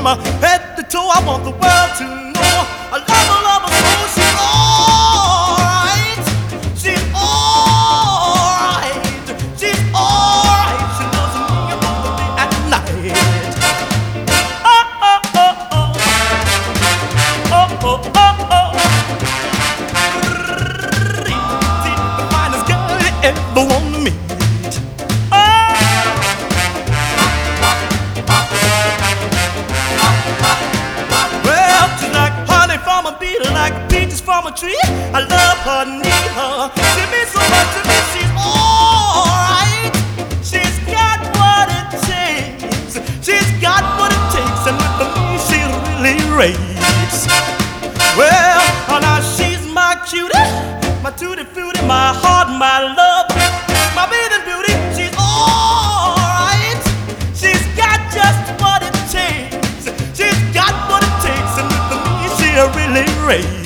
from her head to toe. I want the world to know I love her so she's alright. She's alright. She's alright. She loves me both the day and night. Oh, oh, oh, oh. Oh, oh, oh, oh. The finest girl you ever want to meet. Like peaches from a tree, I love her, need her. She means so much to me. She's alright. She's got what it takes. She's got what it takes, and with me she really raves. Well, now she's my cutie, my tutti frutti, my heart, my love, my bathing beauty. She's alright. She's got just what it takes. She's got what it takes, and with me she really raves.